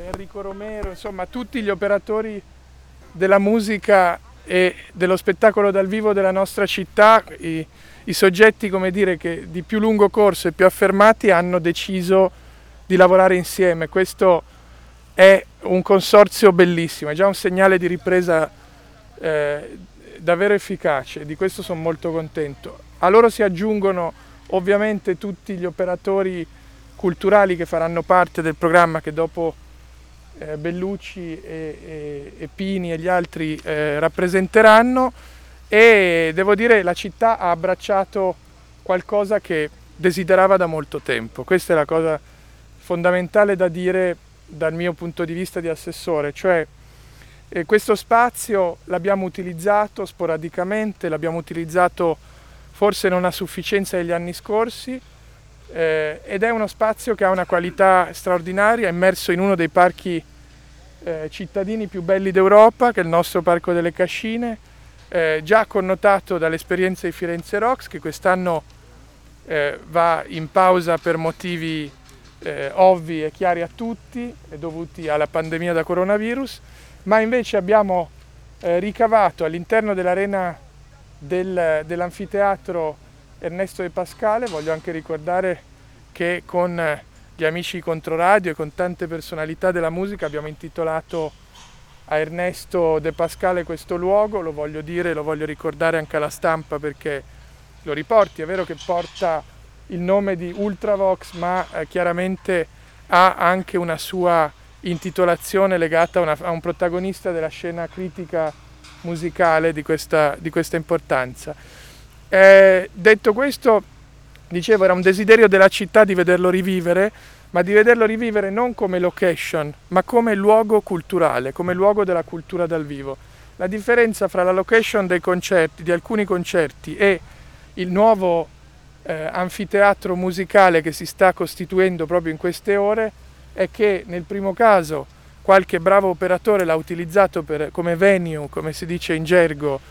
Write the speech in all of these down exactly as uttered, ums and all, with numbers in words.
Enrico Romero, insomma tutti gli operatori della musica e dello spettacolo dal vivo della nostra città, i, i soggetti, come dire, che di più lungo corso e più affermati hanno deciso di lavorare insieme. Questo è un consorzio bellissimo, è già un segnale di ripresa eh, davvero efficace, di questo sono molto contento. A loro si aggiungono ovviamente tutti gli operatori culturali che faranno parte del programma, che dopo eh, Bellucci e, e, e Pini e gli altri eh, rappresenteranno, e devo dire la città ha abbracciato qualcosa che desiderava da molto tempo. Questa è la cosa fondamentale da dire dal mio punto di vista di assessore, cioè eh, questo spazio l'abbiamo utilizzato sporadicamente, l'abbiamo utilizzato forse non a sufficienza degli anni scorsi, eh, ed è uno spazio che ha una qualità straordinaria, è immerso in uno dei parchi eh, cittadini più belli d'Europa, che è il nostro Parco delle Cascine, eh, già connotato dall'esperienza di Firenze Rocks, che quest'anno eh, va in pausa per motivi eh, ovvi e chiari a tutti, e dovuti alla pandemia da coronavirus, ma invece abbiamo eh, ricavato all'interno dell'arena del, dell'anfiteatro Ernesto De Pascale. Voglio anche ricordare che con gli amici di Controradio e con tante personalità della musica abbiamo intitolato a Ernesto De Pascale questo luogo, lo voglio dire, lo voglio ricordare anche alla stampa perché lo riporti, è vero che porta il nome di Ultravox, ma eh, chiaramente ha anche una sua intitolazione legata a, una, a un protagonista della scena critica musicale di questa, di questa importanza. Eh, detto questo, dicevo, era un desiderio della città di vederlo rivivere, ma di vederlo rivivere non come location, ma come luogo culturale, come luogo della cultura dal vivo. La differenza fra la location dei concerti, di alcuni concerti, e il nuovo eh, anfiteatro musicale che si sta costituendo proprio in queste ore è che nel primo caso qualche bravo operatore l'ha utilizzato per, come venue, come si dice in gergo,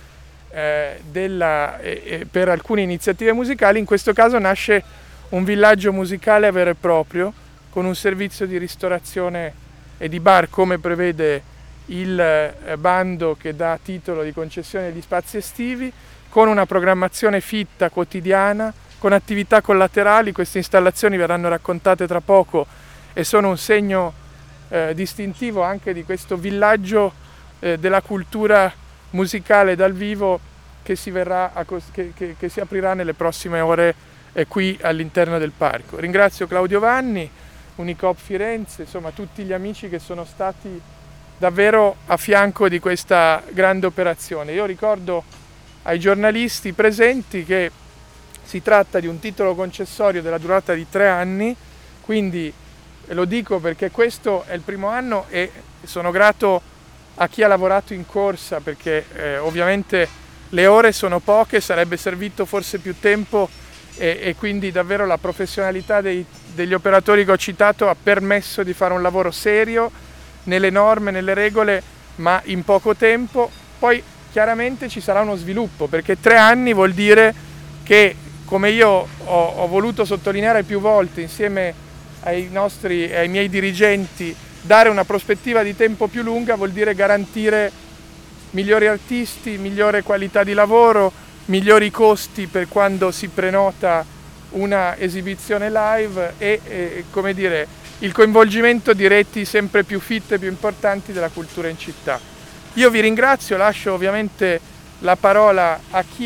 eh, della, eh, per alcune iniziative musicali. In questo caso nasce un villaggio musicale vero e proprio, con un servizio di ristorazione e di bar, come prevede il eh, bando che dà titolo di concessione degli spazi estivi, con una programmazione fitta quotidiana, con attività collaterali. Queste installazioni verranno raccontate tra poco e sono un segno eh, distintivo anche di questo villaggio eh, della cultura musicale dal vivo che si, verrà a, che, che, che si aprirà nelle prossime ore eh, qui all'interno del parco. Ringrazio Claudio Vanni, Unicoop Firenze, insomma tutti gli amici che sono stati davvero a fianco di questa grande operazione. Io ricordo ai giornalisti presenti che si tratta di un titolo concessorio della durata di tre anni, quindi lo dico perché questo è il primo anno e sono grato a chi ha lavorato in corsa, perché eh, ovviamente le ore sono poche, sarebbe servito forse più tempo e, e quindi davvero la professionalità dei, degli operatori che ho citato ha permesso di fare un lavoro serio, nelle norme, nelle regole, ma in poco tempo. Poi chiaramente ci sarà uno sviluppo, perché tre anni vuol dire che, come io ho, ho voluto sottolineare più volte insieme ai nostri, ai miei dirigenti, dare una prospettiva di tempo più lunga vuol dire garantire migliori artisti, migliore qualità di lavoro, migliori costi per quando si prenota una esibizione live e, e come dire, il coinvolgimento di reti sempre più fitte e più importanti della cultura in città. Io vi ringrazio, lascio ovviamente la parola a chi